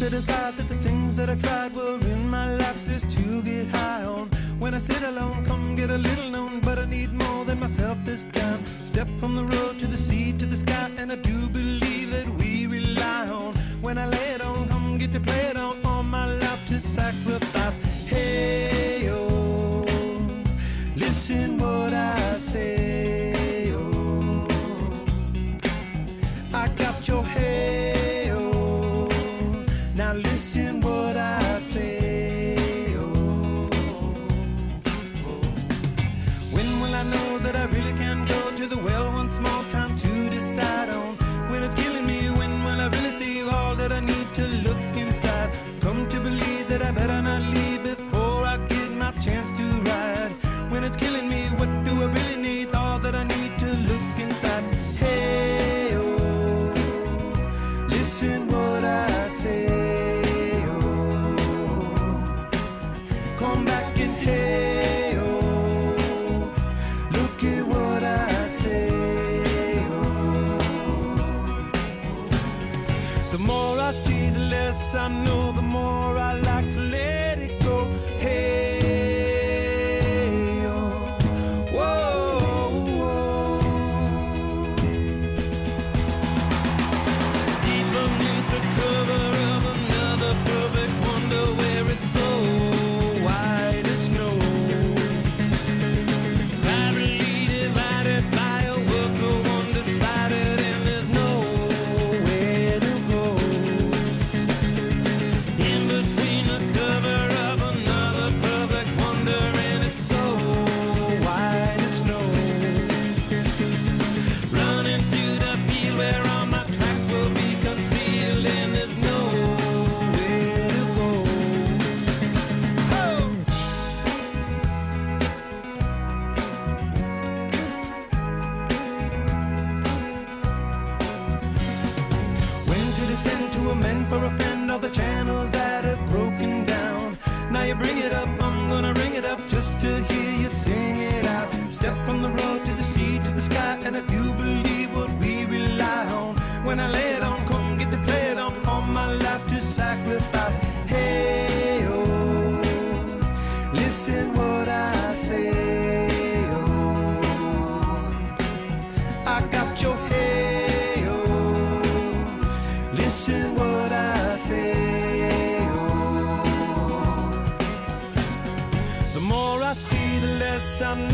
to decide that the things that I tried were in my life just to get high on. When I sit alone, come get a little known, but I need more than myself this time. Step from the road to the sea to the sky, and I do believe that we rely on. When I lay it on, come get to play it on, all my life to sacrifice. Hey, oh, listen what I say, oh, I got your hey, oh, now listen what I say, oh, oh. When will I know that I really can go to the well one small time to decide on? When it's killing me, when will I really see all that I need to look inside? Come to believe that I better not leave before I get my chance to ride. When it's killing me, what do I really need? All that I need to look inside. Hey, oh, listen what I say, oh, come back and hey, oh, look at what I say, oh. The more I see, the less I know, the more I like to let it go. Hey, oh, whoa, whoa. Deep beneath the cover of another perfect wonder, where it's so white as snow, privately divided by a world so undecided, and there's nowhere to go. In between the cover of another perfect wonder, and it's so white as snow, running through the field where all my tracks will be concealed, and there's nowhere to go. Oh! When to descend to amend for a friend, all the channels that have broken down. Now you bring it up, I'm gonna ring it up just to hear you sing it out. Step from the road to the sea to the sky, and I do believe what we rely on. When I lay it on, come get to play it on, all my life to sacrifice. Hey, oh, listen what I say, oh, I got your hey, oh, listen what I say, oh. The more I see, the less I